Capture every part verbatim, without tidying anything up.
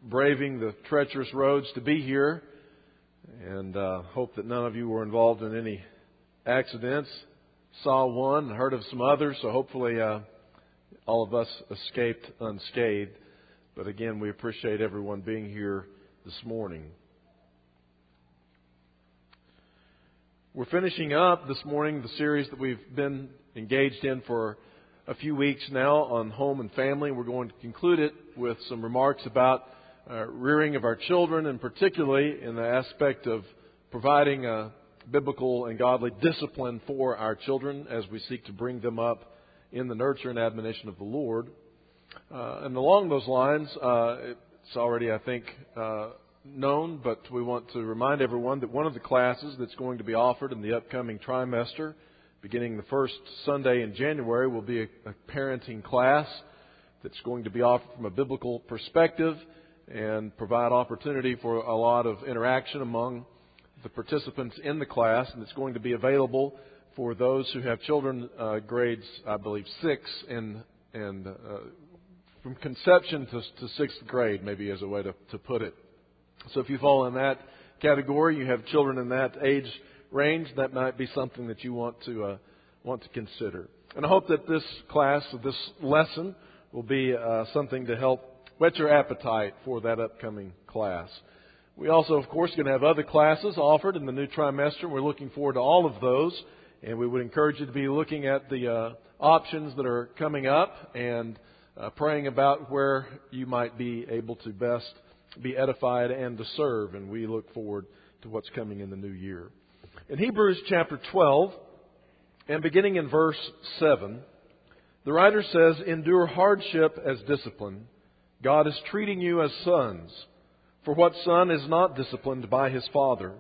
braving the treacherous roads to be here. And uh, hope that none of you were involved in any accidents. Saw one, heard of some others, so hopefully uh, all of us escaped unscathed. But again, we appreciate everyone being here this morning. We're finishing up this morning the series that we've been engaged in for a few weeks now on home and family. We're going to conclude it with some remarks about uh, rearing of our children, and particularly in the aspect of providing a biblical and godly discipline for our children as we seek to bring them up in the nurture and admonition of the Lord. Uh, and along those lines, uh, it's already, I think, uh, known, but we want to remind everyone that one of the classes that's going to be offered in the upcoming trimester, beginning the first Sunday in January, will be a, a parenting class that's going to be offered from a biblical perspective and provide opportunity for a lot of interaction among the participants in the class. And it's going to be available for those who have children uh, grades, I believe, six and and uh, from conception to, to sixth grade, maybe as a way to, to put it. So if you fall in that category, you have children in that age range, that might be something that you want to uh, want to consider. And I hope that this class, this lesson, will be uh, something to help whet your appetite for that upcoming class. We also, of course, are going to have other classes offered in the new trimester. We're looking forward to all of those, and we would encourage you to be looking at the uh, options that are coming up and uh, praying about where you might be able to best be edified and to serve, and we look forward to what's coming in the new year. In Hebrews chapter twelve, and beginning in verse seven, the writer says, "Endure hardship as discipline. God is treating you as sons. For what son is not disciplined by his father?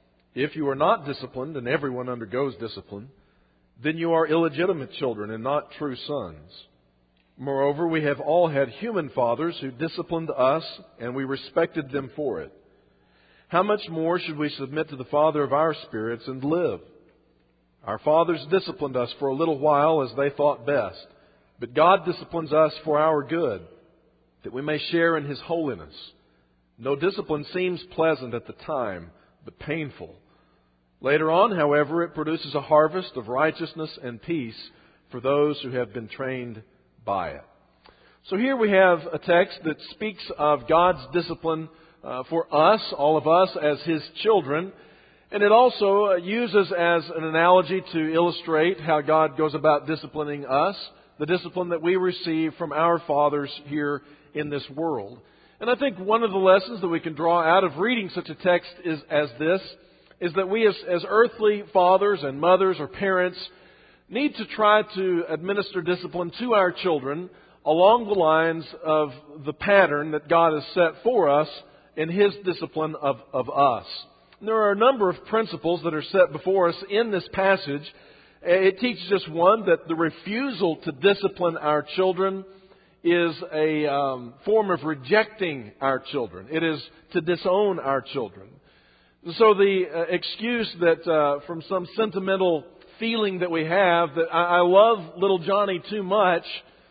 If you are not disciplined, and everyone undergoes discipline, then you are illegitimate children and not true sons. Moreover, we have all had human fathers who disciplined us, and we respected them for it. How much more should we submit to the Father of our spirits and live? Our fathers disciplined us for a little while as they thought best, but God disciplines us for our good, that we may share in His holiness. No discipline seems pleasant at the time, but painful. Later on, however, it produces a harvest of righteousness and peace for those who have been trained by it." So here we have a text that speaks of God's discipline uh, for us, all of us, as His children. And it also uh, uses as an analogy to illustrate how God goes about disciplining us, the discipline that we receive from our fathers here in this world. And I think one of the lessons that we can draw out of reading such a text is as this, is that we as, as earthly fathers and mothers or parents need to try to administer discipline to our children along the lines of the pattern that God has set for us in His discipline of, of us. And there are a number of principles that are set before us in this passage. It teaches us, one, that the refusal to discipline our children is a um, form of rejecting our children. It is to disown our children. So the uh, excuse that uh, from some sentimental feeling that we have that I, I love little Johnny too much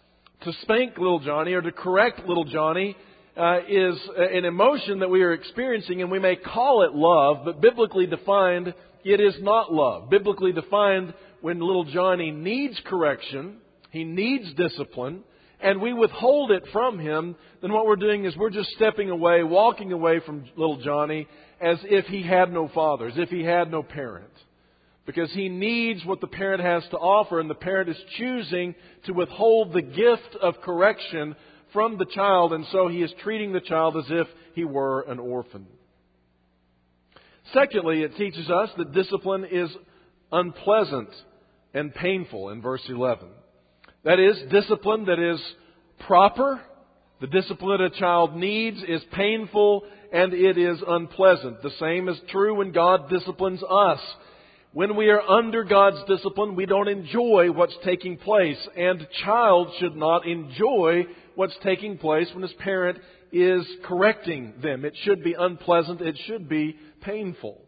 to spank little Johnny or to correct little Johnny uh, is an emotion that we are experiencing, and we may call it love, but biblically defined, it is not love. Biblically defined, when little Johnny needs correction, he needs discipline, and we withhold it from him, then what we're doing is we're just stepping away, walking away from little Johnny as if he had no father, as if he had no parent. Because he needs what the parent has to offer, and the parent is choosing to withhold the gift of correction from the child, and so he is treating the child as if he were an orphan. Secondly, it teaches us that discipline is unpleasant and painful in verse eleven. That is, discipline that is proper, the discipline that a child needs, is painful and it is unpleasant. The same is true when God disciplines us. When we are under God's discipline, we don't enjoy what's taking place. And a child should not enjoy what's taking place when his parent is correcting them. It should be unpleasant. It should be painful.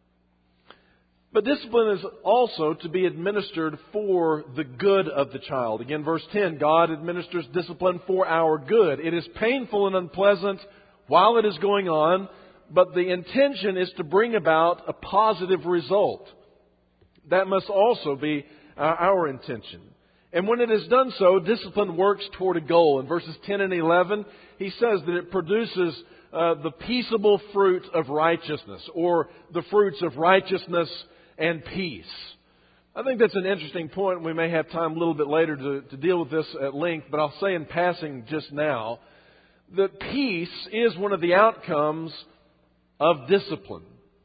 But discipline is also to be administered for the good of the child. Again, verse ten, God administers discipline for our good. It is painful and unpleasant while it is going on, but the intention is to bring about a positive result. That must also be our intention. And when it is done so, discipline works toward a goal. In verses ten and eleven, he says that it produces uh, the peaceable fruit of righteousness, or the fruits of righteousness and peace. I think that's an interesting point. We may have time a little bit later to, to deal with this at length, but I'll say in passing just now that peace is one of the outcomes of discipline.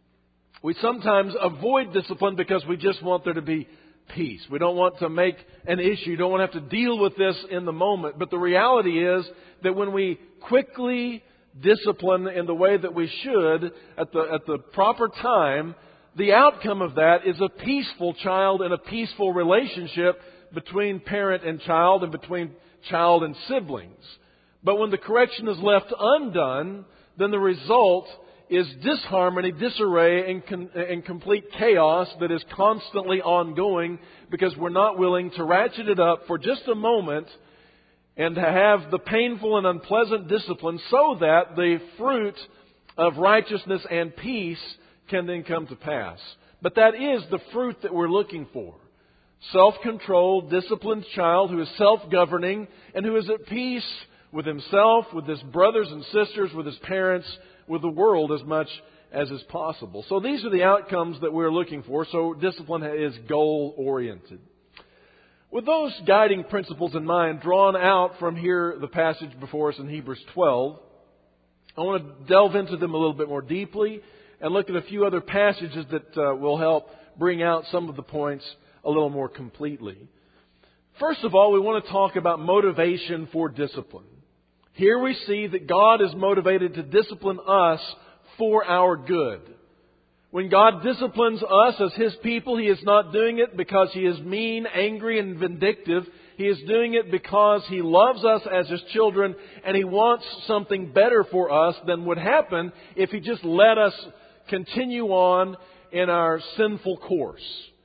We sometimes avoid discipline because we just want there to be peace. We don't want to make an issue. You don't want to have to deal with this in the moment. But the reality is that when we quickly discipline in the way that we should at the at the proper time, the outcome of that is a peaceful child and a peaceful relationship between parent and child and between child and siblings. But when the correction is left undone, then the result is disharmony, disarray, and, con- and complete chaos that is constantly ongoing because we're not willing to ratchet it up for just a moment and to have the painful and unpleasant discipline so that the fruit of righteousness and peace can then come to pass. But that is the fruit that we're looking for. Self-controlled, disciplined child who is self-governing and who is at peace with himself, with his brothers and sisters, with his parents, with the world as much as is possible. So these are the outcomes that we're looking for. So discipline is goal-oriented. With those guiding principles in mind, drawn out from here, the passage before us in Hebrews twelve, I want to delve into them a little bit more deeply and look at a few other passages that uh, will help bring out some of the points a little more completely. First of all, we want to talk about motivation for discipline. Here we see that God is motivated to discipline us for our good. When God disciplines us as His people, He is not doing it because He is mean, angry, and vindictive. He is doing it because He loves us as His children and He wants something better for us than would happen if He just let us continue on in our sinful course.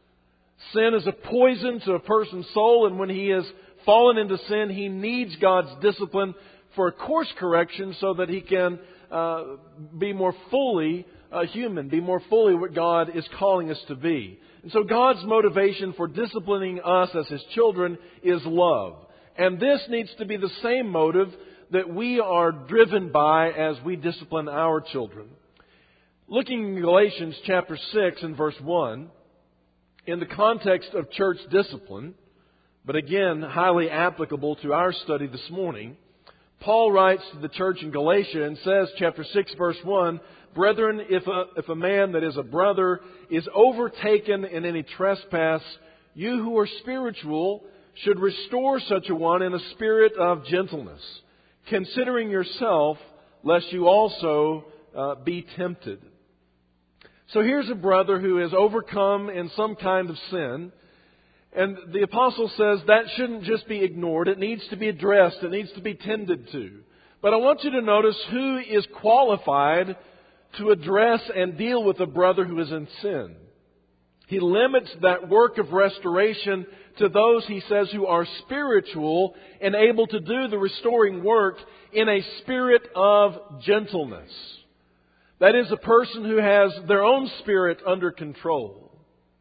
Sin is a poison to a person's soul, and when he has fallen into sin, he needs God's discipline for a course correction so that he can uh, be more fully a human, be more fully what God is calling us to be. And so God's motivation for disciplining us as His children is love. And this needs to be the same motive that we are driven by as we discipline our children. Looking in Galatians chapter six and verse one, in the context of church discipline, but again, highly applicable to our study this morning, Paul writes to the church in Galatia and says, chapter six, verse one, "Brethren, if a, if a man that is a brother is overtaken in any trespass, you who are spiritual should restore such a one in a spirit of gentleness, considering yourself, lest you also uh, be tempted." So here's a brother who is overcome in some kind of sin. And the apostle says that shouldn't just be ignored. It needs to be addressed. It needs to be tended to. But I want you to notice who is qualified to address and deal with a brother who is in sin. He limits that work of restoration to those, he says, who are spiritual and able to do the restoring work in a spirit of gentleness. That is, a person who has their own spirit under control.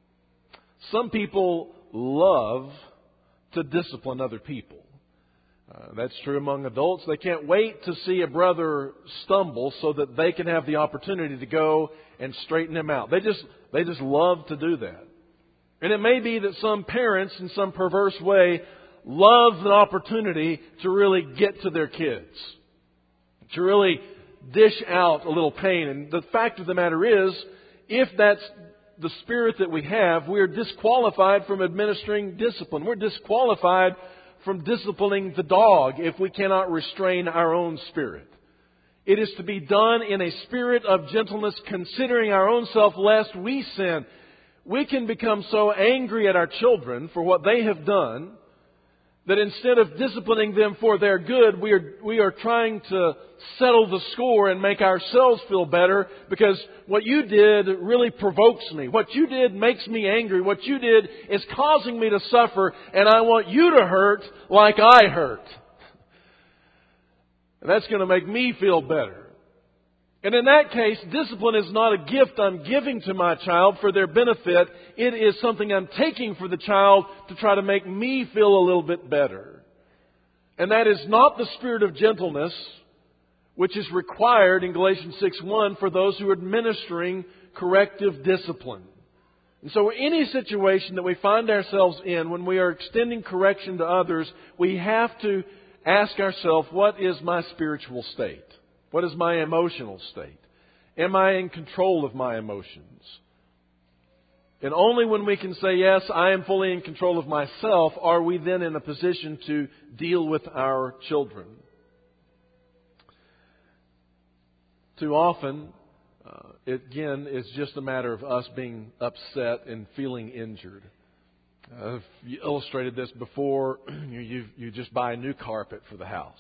Some people love to discipline other people. Uh, that's true among adults. They can't wait to see a brother stumble so that they can have the opportunity to go and straighten him out. They just they just love to do that. And it may be that some parents, in some perverse way, love the opportunity to really get to their kids, to really dish out a little pain. And the fact of the matter is, if that's the spirit that we have, we are disqualified from administering discipline. We're disqualified from disciplining the dog if we cannot restrain our own spirit. It is to be done in a spirit of gentleness, considering our own self, lest we sin. We can become so angry at our children for what they have done that instead of disciplining them for their good, we are we are trying to settle the score and make ourselves feel better because what you did really provokes me. What you did makes me angry. What you did is causing me to suffer, and I want you to hurt like I hurt. And that's going to make me feel better. And in that case, discipline is not a gift I'm giving to my child for their benefit. It is something I'm taking for the child to try to make me feel a little bit better. And that is not the spirit of gentleness, which is required in Galatians six one for those who are administering corrective discipline. And so any situation that we find ourselves in, when we are extending correction to others, we have to ask ourselves, what is my spiritual state? What is my emotional state? Am I in control of my emotions? And only when we can say, yes, I am fully in control of myself, are we then in a position to deal with our children. Too often, uh, it, again, it's just a matter of us being upset and feeling injured. Uh, I've illustrated this before. you, you you just buy a new carpet for the house.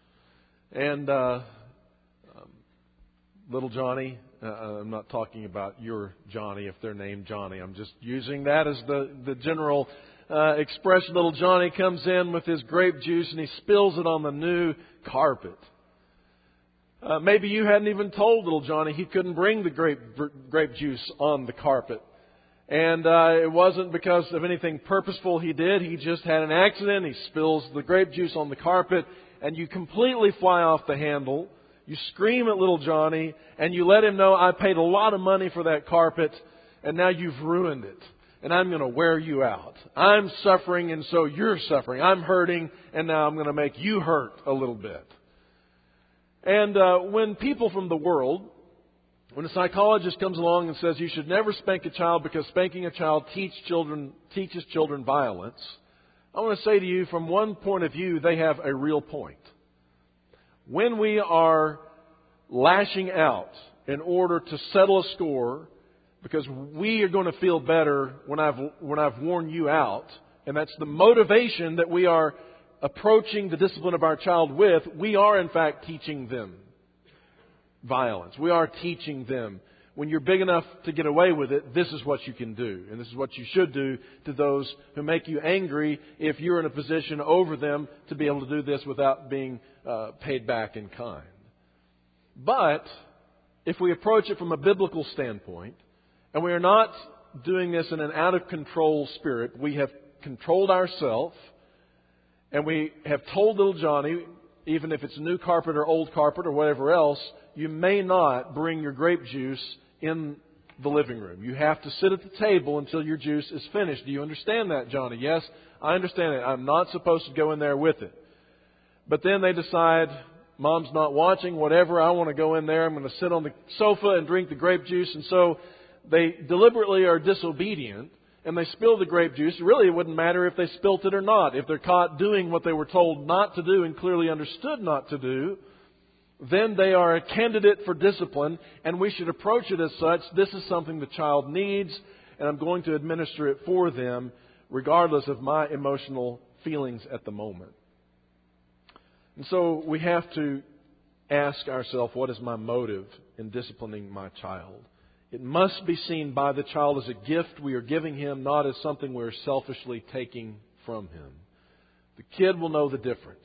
And uh, um, little Johnny, uh, I'm not talking about your Johnny if they're named Johnny. I'm just using that as the, the general uh, expression. Little Johnny comes in with his grape juice and he spills it on the new carpet. Uh, maybe you hadn't even told little Johnny he couldn't bring the grape grape juice on the carpet. And uh, it wasn't because of anything purposeful he did. He just had an accident. He spills the grape juice on the carpet, and you completely fly off the handle. You scream at little Johnny, and you let him know, I paid a lot of money for that carpet, and now you've ruined it. And I'm going to wear you out. I'm suffering, and so you're suffering. I'm hurting, and now I'm going to make you hurt a little bit. And uh, when people from the world, when a psychologist comes along and says you should never spank a child because spanking a child teach children, teaches children violence, I want to say to you, from one point of view, they have a real point. When we are lashing out in order to settle a score because we are going to feel better when I've when I've worn you out, and that's the motivation that we are approaching the discipline of our child with, we are in fact teaching them violence. We are teaching them, when you're big enough to get away with it, this is what you can do. And this is what you should do to those who make you angry if you're in a position over them to be able to do this without being uh, paid back in kind. But if we approach it from a biblical standpoint, and we are not doing this in an out-of-control spirit, we have controlled ourselves, and we have told little Johnny, even if it's new carpet or old carpet or whatever else, you may not bring your grape juice in the living room. You have to sit at the table until your juice is finished. Do you understand that, Johnny? Yes, I understand it. I'm not supposed to go in there with it. But then they decide, Mom's not watching, whatever, I want to go in there. I'm going to sit on the sofa and drink the grape juice. And so they deliberately are disobedient and they spill the grape juice. Really, it wouldn't matter if they spilt it or not. If they're caught doing what they were told not to do and clearly understood not to do, then they are a candidate for discipline, and we should approach it as such. This is something the child needs, and I'm going to administer it for them, regardless of my emotional feelings at the moment. And so we have to ask ourselves, what is my motive in disciplining my child? It must be seen by the child as a gift we are giving him, not as something we're selfishly taking from him. The kid will know the difference.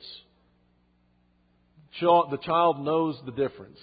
The child knows the difference.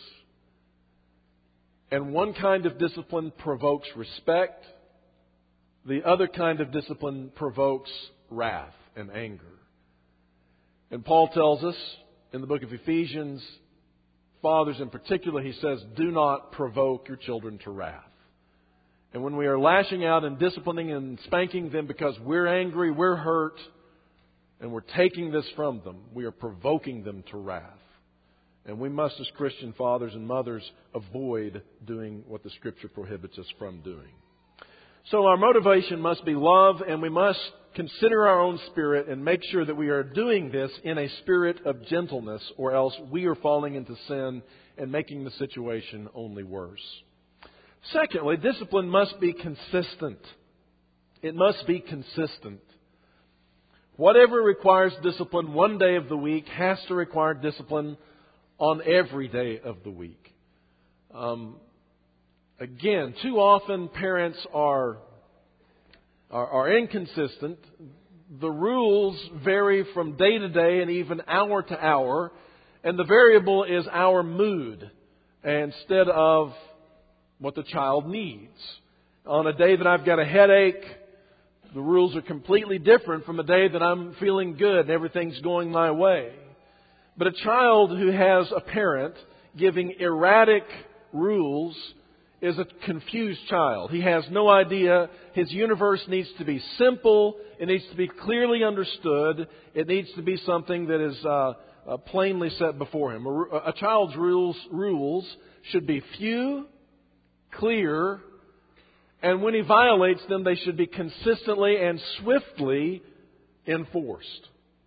And one kind of discipline provokes respect. The other kind of discipline provokes wrath and anger. And Paul tells us in the book of Ephesians, fathers in particular, he says, do not provoke your children to wrath. And when we are lashing out and disciplining and spanking them because we're angry, we're hurt, and we're taking this from them, we are provoking them to wrath. And we must, as Christian fathers and mothers, avoid doing what the Scripture prohibits us from doing. So our motivation must be love, and we must consider our own spirit and make sure that we are doing this in a spirit of gentleness, or else we are falling into sin and making the situation only worse. Secondly, discipline must be consistent. It must be consistent. Whatever requires discipline one day of the week has to require discipline on every day of the week. Um, again, too often parents are, are are inconsistent. The rules vary from day to day and even hour to hour, and the variable is our mood. instead of what the child needs. On a day that I've got a headache, the rules are completely different from a day that I'm feeling good and everything's going my way. But a child who has a parent giving erratic rules is a confused child. He has no idea. His universe needs to be simple. It needs to be clearly understood. It needs to be something that is uh, uh, plainly set before him. A, a child's rules rules should be few, clear, and when he violates them, they should be consistently and swiftly enforced.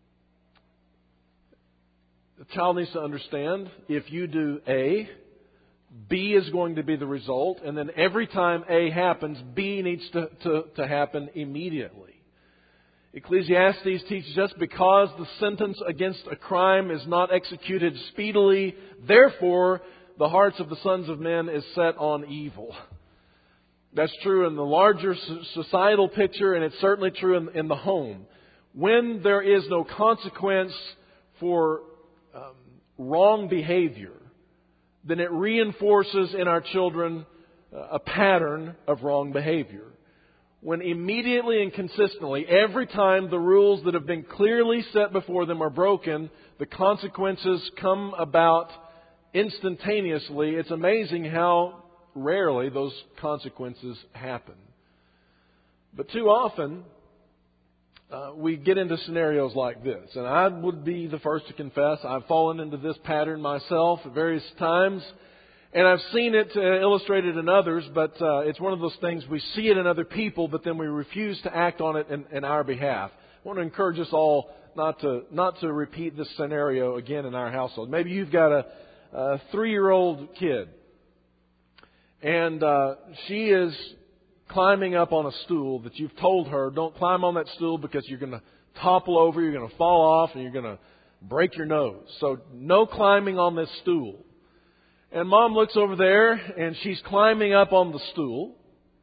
The child needs to understand, if you do A, B is going to be the result, and then every time A happens, B needs to, to, to happen immediately. Ecclesiastes teaches us, because the sentence against a crime is not executed speedily, therefore the hearts of the sons of men is set on evil. That's true in the larger societal picture, and it's certainly true in, in the home. When there is no consequence for um, wrong behavior, then it reinforces in our children a pattern of wrong behavior. When immediately and consistently, every time the rules that have been clearly set before them are broken, the consequences come about instantaneously. It's amazing how rarely those consequences happen. But too often, uh, we get into scenarios like this. And I would be the first to confess, I've fallen into this pattern myself at various times. And I've seen it uh, illustrated in others, but uh, it's one of those things, we see it in other people, but then we refuse to act on it in, in our behalf. I want to encourage us all not to not to repeat this scenario again in our household. Maybe you've got a, a three-year-old kid, and uh, she is climbing up on a stool that you've told her, don't climb on that stool because you're going to topple over, you're going to fall off, and you're going to break your nose. So no climbing on this stool. And Mom looks over there, and she's climbing up on the stool.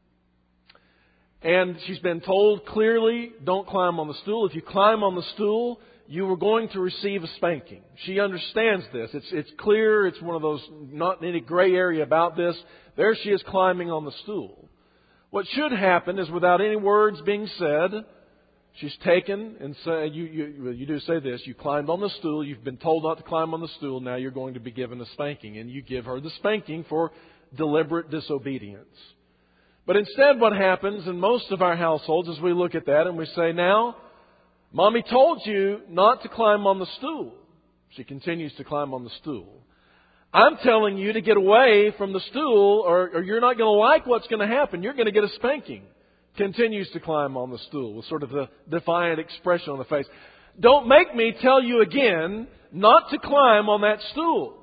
And she's been told clearly, don't climb on the stool. If you climb on the stool, you are going to receive a spanking. She understands this. It's it's clear. It's one of those, not any gray area about this. There she is climbing on the stool. What should happen is, without any words being said, she's taken and say, you, you, you do say this, you climbed on the stool, you've been told not to climb on the stool, now you're going to be given a spanking. And you give her the spanking for deliberate disobedience. But instead what happens in most of our households is we look at that and we say, now, Mommy told you not to climb on the stool. She continues to climb on the stool. I'm telling you to get away from the stool, or, or you're not going to like what's going to happen. You're going to get a spanking. Continues to climb on the stool with sort of the defiant expression on the face. Don't make me tell you again not to climb on that stool.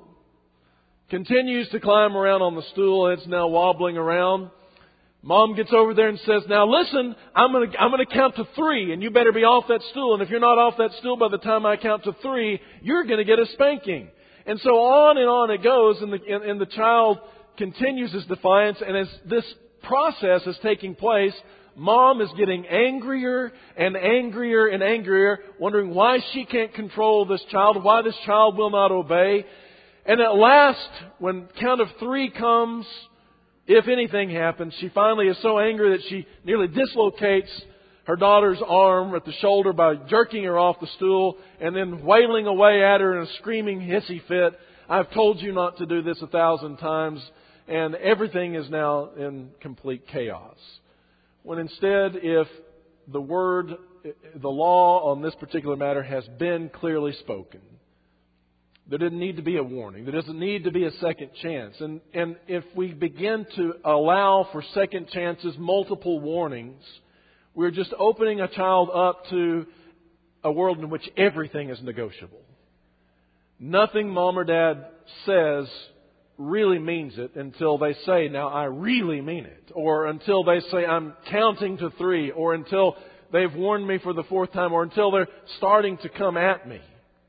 Continues to climb around on the stool. It's now wobbling around. Mom gets over there and says, now listen, I'm going to I'm going to count to three, and you better be off that stool. And if you're not off that stool by the time I count to three, you're going to get a spanking. And so on and on it goes, and the, and, and the child continues his defiance. And as this process is taking place, Mom is getting angrier and angrier and angrier, wondering why she can't control this child, why this child will not obey. And at last, when count of three comes, if anything happens, she finally is so angry that she nearly dislocates her daughter's arm at the shoulder by jerking her off the stool and then wailing away at her in a screaming, hissy fit. I've told you not to do this a thousand times. And everything is now in complete chaos. When instead, if the word, the law on this particular matter has been clearly spoken, there didn't need to be a warning. There doesn't need to be a second chance. And, and if we begin to allow for second chances, multiple warnings, we're just opening a child up to a world in which everything is negotiable. Nothing Mom or Dad says really means it until they say, now I really mean it. Or until they say, I'm counting to three. Or until they've warned me for the fourth time. Or until they're starting to come at me.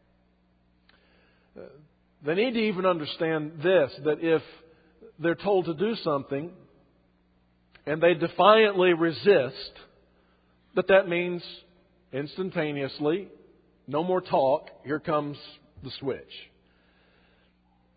They need to even understand this, that if they're told to do something and they defiantly resist, that that means instantaneously, no more talk, here comes the switch.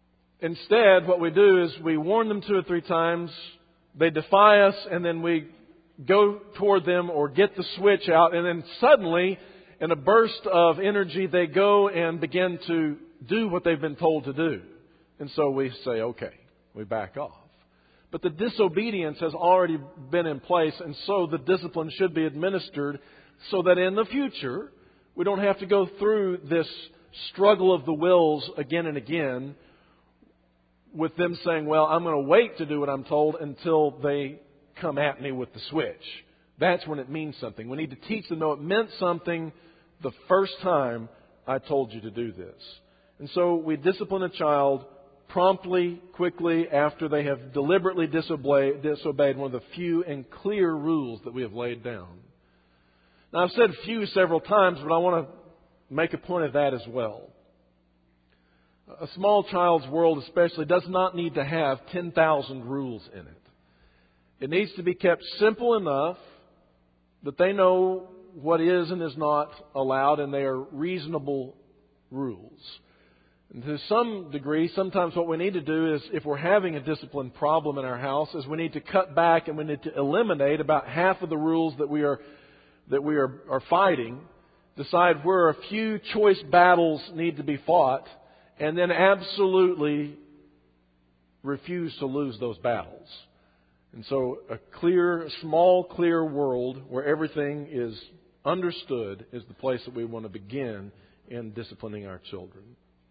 Instead, what we do is we warn them two or three times, they defy us, and then we go toward them or get the switch out, and then suddenly, in a burst of energy, they go and begin to do what they've been told to do. And so we say, okay, we back off. But the disobedience has already been in place, and so the discipline should be administered so that in the future, we don't have to go through this struggle of the wills again and again with them saying, well, I'm going to wait to do what I'm told until they come at me with the switch. That's when it means something. We need to teach them, no, it meant something the first time I told you to do this. And so we discipline a child promptly, quickly, after they have deliberately disobeyed, disobeyed one of the few and clear rules that we have laid down. Now, I've said few several times, but I want to make a point of that as well. A small child's world especially does not need to have ten thousand rules in it. It needs to be kept simple enough that they know what is and is not allowed, and they are reasonable rules. And to some degree, sometimes what we need to do is, if we're having a discipline problem in our house, is we need to cut back and we need to eliminate about half of the rules that we are that we are, are fighting, decide where a few choice battles need to be fought, and then absolutely refuse to lose those battles. And so a clear, small, clear world where everything is understood is the place that we want to begin in disciplining our children.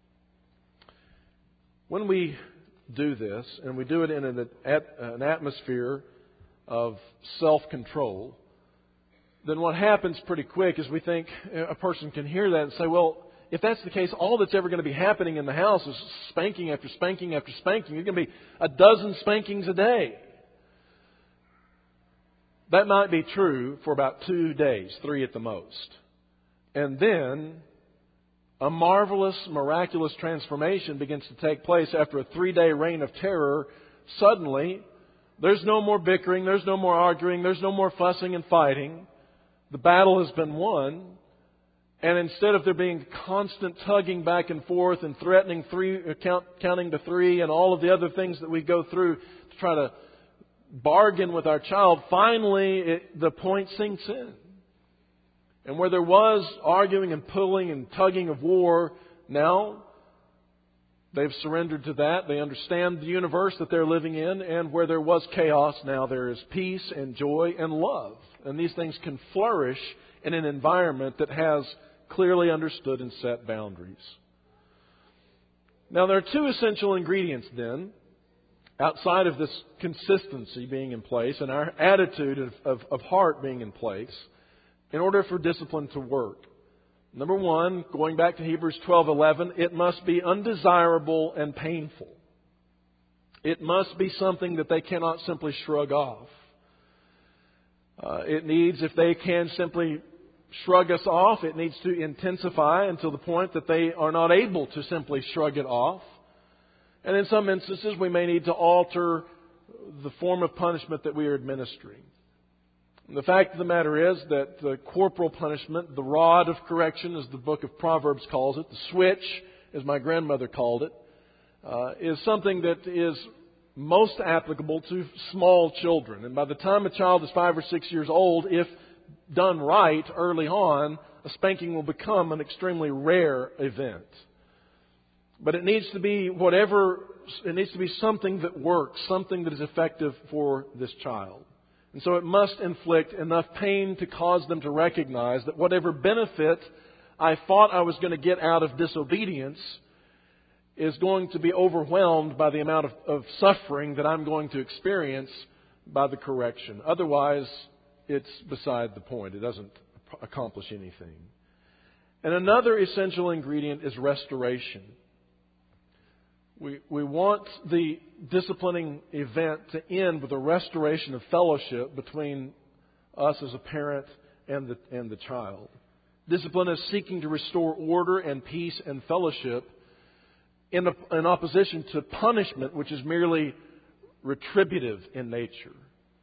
When we do this, and we do it in an, an atmosphere of self-control, then what happens pretty quick is we think a person can hear that and say, well, if that's the case, all that's ever going to be happening in the house is spanking after spanking after spanking. There's going to be a dozen spankings a day. That might be true for about two days, three at the most. And then a marvelous, miraculous transformation begins to take place after a three-day reign of terror. Suddenly, there's no more bickering, there's no more arguing, there's no more fussing and fighting. The battle has been won. And instead of there being constant tugging back and forth and threatening three, count, counting to three and all of the other things that we go through to try to bargain with our child, finally it, the point sinks in. And where there was arguing and pulling and tugging of war, now they've surrendered to that. They understand the universe that they're living in. And where there was chaos, now there is peace and joy and love. And these things can flourish in an environment that has clearly understood and set boundaries. Now, there are two essential ingredients then, outside of this consistency being in place and our attitude of, of, of heart being in place, in order for discipline to work. Number one, going back to Hebrews twelve eleven, it must be undesirable and painful. It must be something that they cannot simply shrug off. Uh, it needs, if they can simply shrug us off, it needs to intensify until the point that they are not able to simply shrug it off. And in some instances, we may need to alter the form of punishment that we are administering. And the fact of the matter is that the corporal punishment, the rod of correction, as the book of Proverbs calls it, the switch, as my grandmother called it, uh, is something that is most applicable to small children. And by the time a child is five or six years old, if done right early on, a spanking will become an extremely rare event. But it needs to be whatever, it needs to be something that works, something that is effective for this child. And so it must inflict enough pain to cause them to recognize that whatever benefit I thought I was going to get out of disobedience is going to be overwhelmed by the amount of, of suffering that I'm going to experience by the correction. Otherwise, it's beside the point. It doesn't accomplish anything. And another essential ingredient is restoration. We, we want the disciplining event to end with a restoration of fellowship between us as a parent and the, and the child. Discipline is seeking to restore order and peace and fellowship in, a, in opposition to punishment, which is merely retributive in nature.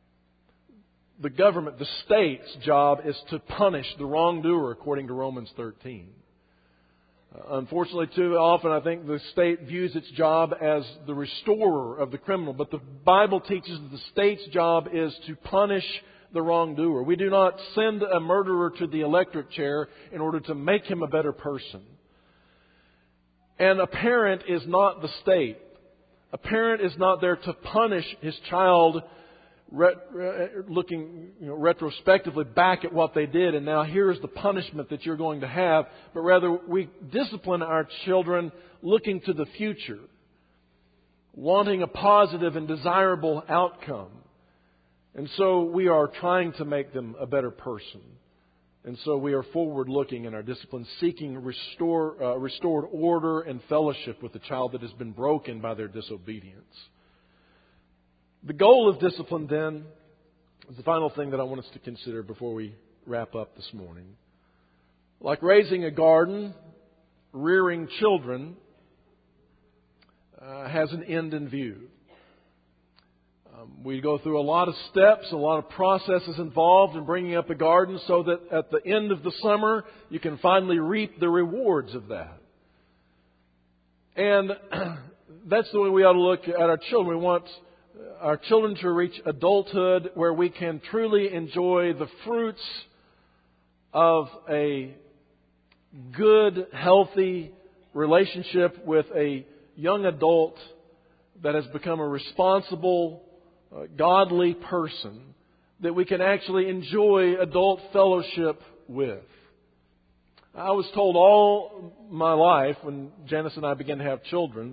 The government, the state's job is to punish the wrongdoer, according to Romans thirteen. Uh, unfortunately, too often I think the state views its job as the restorer of the criminal. But the Bible teaches that the state's job is to punish the wrongdoer. We do not send a murderer to the electric chair in order to make him a better person. And a parent is not the state. A parent is not there to punish his child, re- re- looking you know, retrospectively back at what they did, and now here's the punishment that you're going to have. But rather, we discipline our children looking to the future, wanting a positive and desirable outcome. And so we are trying to make them a better person. And so we are forward-looking in our discipline, seeking restore, uh, restored order and fellowship with the child that has been broken by their disobedience. The goal of discipline, then, is the final thing that I want us to consider before we wrap up this morning. Like raising a garden, rearing children uh, has an end in view. Um, we go through a lot of steps, a lot of processes involved in bringing up a garden so that at the end of the summer you can finally reap the rewards of that. And that's the way we ought to look at our children. We want our children to reach adulthood where we can truly enjoy the fruits of a good, healthy relationship with a young adult that has become a responsible, uh, godly person that we can actually enjoy adult fellowship with. I was told all my life when Janice and I began to have children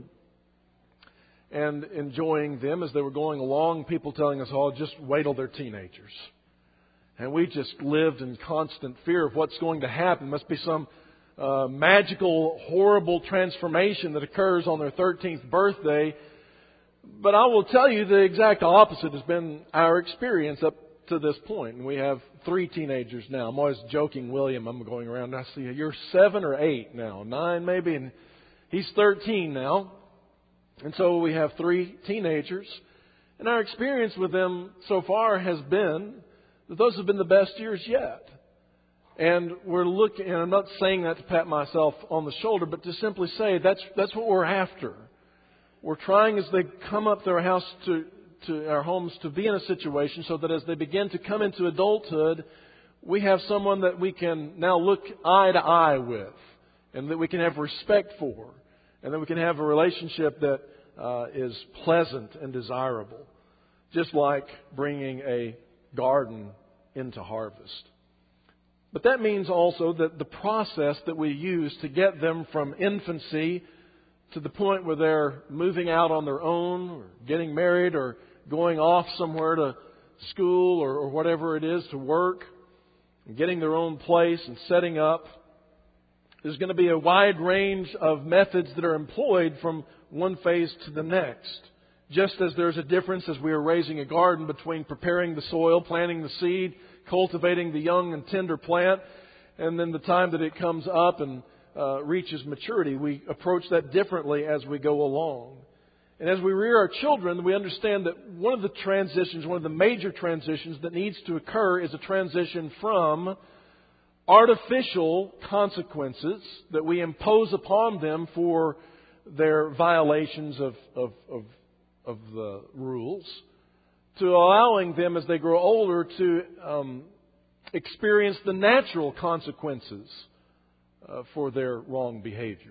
and enjoying them as they were going along, people telling us, oh, just wait till they're teenagers. And we just lived in constant fear of what's going to happen. It must be some uh, magical, horrible transformation that occurs on their thirteenth birthday. But I will tell you the exact opposite has been our experience up to this point. And we have three teenagers now. I'm always joking William. I'm going around and I see you're seven or eight now, nine maybe, and he's thirteen now. And so we have three teenagers. And our experience with them so far has been that those have been the best years yet. And we're looking, and I'm not saying that to pat myself on the shoulder, but to simply say that's that's what we're after. We're trying as they come up to our house to, to our homes to be in a situation so that as they begin to come into adulthood, we have someone that we can now look eye to eye with and that we can have respect for. And then we can have a relationship that uh, is pleasant and desirable. Just like bringing a garden into harvest. But that means also that the process that we use to get them from infancy to the point where they're moving out on their own or getting married or going off somewhere to school or, or whatever it is to work and getting their own place and setting up. There's going to be a wide range of methods that are employed from one phase to the next. Just as there's a difference as we are raising a garden between preparing the soil, planting the seed, cultivating the young and tender plant, and then the time that it comes up and uh, reaches maturity. We approach that differently as we go along. And as we rear our children, we understand that one of the transitions, one of the major transitions that needs to occur is a transition from artificial consequences that we impose upon them for their violations of, of, of, of the rules, to allowing them as they grow older to um, experience the natural consequences uh, for their wrong behavior.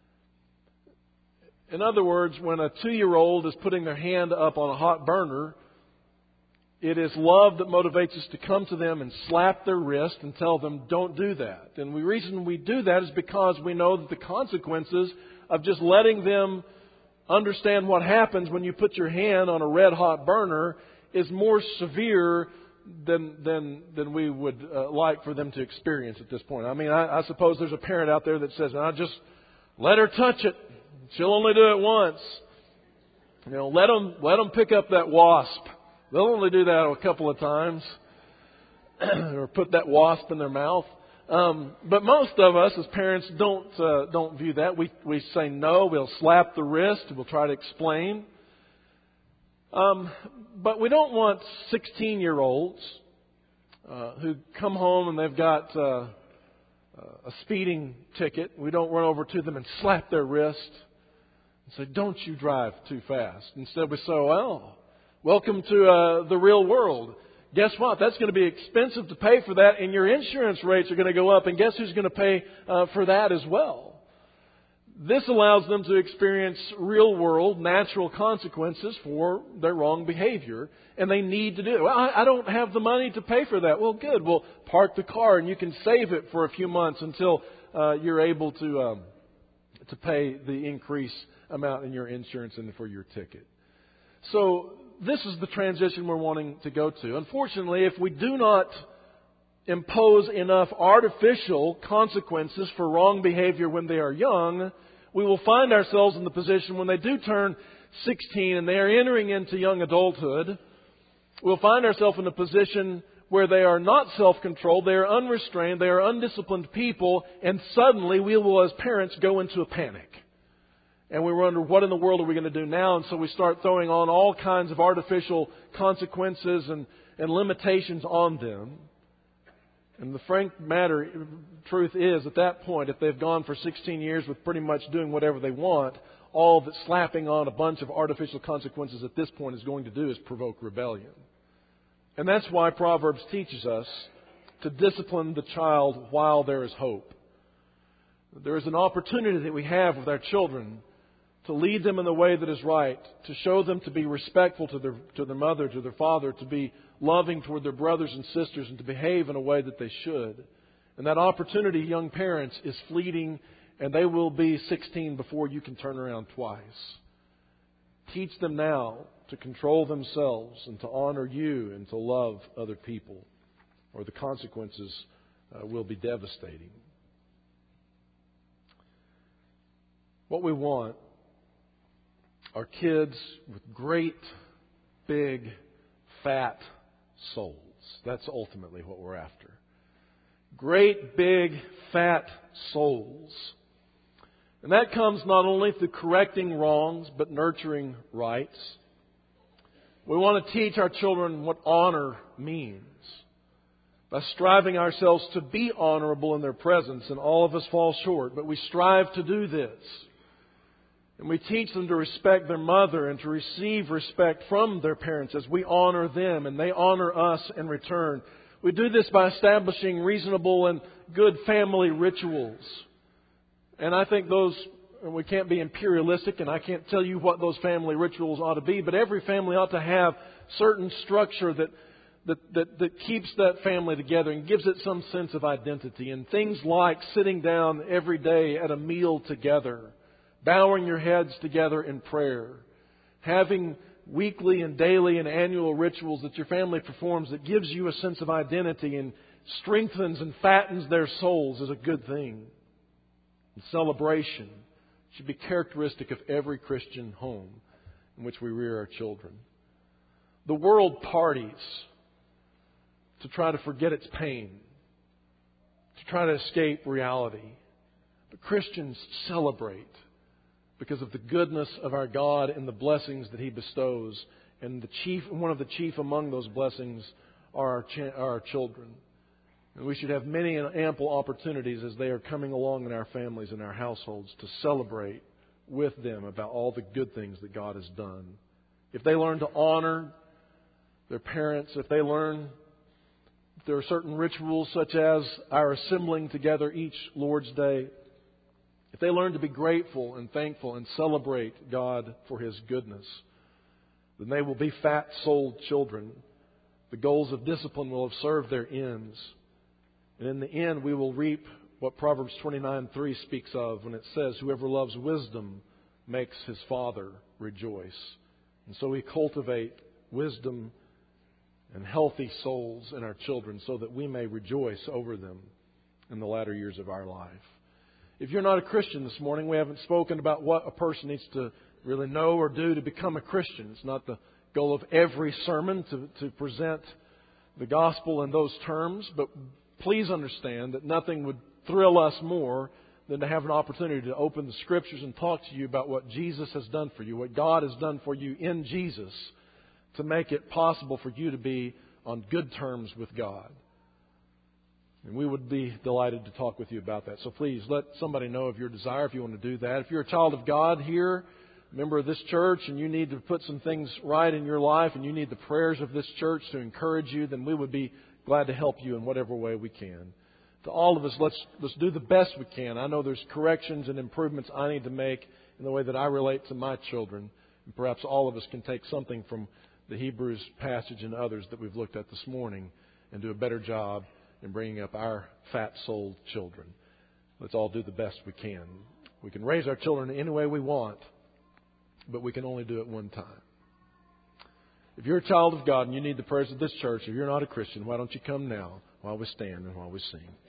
In other words, when a two-year-old is putting their hand up on a hot burner, it is love that motivates us to come to them and slap their wrist and tell them, don't do that. And the reason we do that is because we know that the consequences of just letting them understand what happens when you put your hand on a red-hot burner is more severe than than than we would uh, like for them to experience at this point. I mean, I, I suppose there's a parent out there that says, "I just let her touch it. She'll only do it once. You know, let them let them pick up that wasp. They'll only do that a couple of times, or put that wasp in their mouth." Um, but most of us as parents don't uh, don't view that. We we say no. We'll slap the wrist. We'll try to explain. Um, but we don't want sixteen-year-olds uh, who come home and they've got uh, a speeding ticket, we don't run over to them and slap their wrist and say, "Don't you drive too fast." Instead, we say, "Well, welcome to uh, the real world. Guess what? That's going to be expensive to pay for that, and your insurance rates are going to go up, and guess who's going to pay uh, for that as well?" This allows them to experience real world, natural consequences for their wrong behavior, and they need to do it. "Well, I, I don't have the money to pay for that." Well, good. Well, park the car, and you can save it for a few months until uh, you're able to um, to pay the increased amount in your insurance and for your ticket. So this is the transition we're wanting to go to. Unfortunately, if we do not impose enough artificial consequences for wrong behavior when they are young, we will find ourselves in the position when they do turn sixteen and they are entering into young adulthood, we'll find ourselves in a position where they are not self-controlled, they are unrestrained, they are undisciplined people, and suddenly we will, as parents, go into a panic. And we wonder, what in the world are we going to do now? And so we start throwing on all kinds of artificial consequences and, and limitations on them. And the frank matter, truth is, at that point, if they've gone for sixteen years with pretty much doing whatever they want, all that slapping on a bunch of artificial consequences at this point is going to do is provoke rebellion. And that's why Proverbs teaches us to discipline the child while there is hope. There is an opportunity that we have with our children to lead them in the way that is right, to show them to be respectful to their to their mother, to their father, to be loving toward their brothers and sisters, and to behave in a way that they should. And that opportunity, young parents, is fleeting, and they will be sixteen before you can turn around twice. Teach them now to control themselves and to honor you and to love other people, or the consequences uh, will be devastating. What we want are kids with great, big, fat souls. That's ultimately what we're after. Great, big, fat souls. And that comes not only through correcting wrongs, but nurturing rights. We want to teach our children what honor means by striving ourselves to be honorable in their presence. And all of us fall short, but we strive to do this. And we teach them to respect their mother and to receive respect from their parents as we honor them and they honor us in return. We do this by establishing reasonable and good family rituals. And I think those, we can't be imperialistic, and I can't tell you what those family rituals ought to be, but every family ought to have certain structure that that, that, that keeps that family together and gives it some sense of identity. And things like sitting down every day at a meal together, bowing your heads together in prayer, having weekly and daily and annual rituals that your family performs that gives you a sense of identity and strengthens and fattens their souls is a good thing. And celebration should be characteristic of every Christian home in which we rear our children. The world parties to try to forget its pain, to try to escape reality. But Christians celebrate because of the goodness of our God and the blessings that He bestows. And the chief, one of the chief among those blessings are our, ch- are our children. And we should have many and ample opportunities as they are coming along in our families and our households to celebrate with them about all the good things that God has done. If they learn to honor their parents, if they learn there are certain rituals such as our assembling together each Lord's Day, if they learn to be grateful and thankful and celebrate God for His goodness, then they will be fat-souled children. The goals of discipline will have served their ends. And in the end, we will reap what Proverbs twenty-nine three speaks of when it says, "Whoever loves wisdom makes his father rejoice." And so we cultivate wisdom and healthy souls in our children so that we may rejoice over them in the latter years of our life. If you're not a Christian this morning, we haven't spoken about what a person needs to really know or do to become a Christian. It's not the goal of every sermon to, to present the gospel in those terms, but please understand that nothing would thrill us more than to have an opportunity to open the Scriptures and talk to you about what Jesus has done for you, what God has done for you in Jesus, to make it possible for you to be on good terms with God. And we would be delighted to talk with you about that. So please let somebody know of your desire if you want to do that. If you're a child of God here, a member of this church, and you need to put some things right in your life and you need the prayers of this church to encourage you, then we would be glad to help you in whatever way we can. To all of us, let's let's do the best we can. I know there's corrections and improvements I need to make in the way that I relate to my children. And perhaps all of us can take something from the Hebrews passage and others that we've looked at this morning and do a better job in bringing up our fat-souled children. Let's all do the best we can. We can raise our children any way we want, but we can only do it one time. If you're a child of God and you need the prayers of this church, if you're not a Christian, why don't you come now while we stand and while we sing?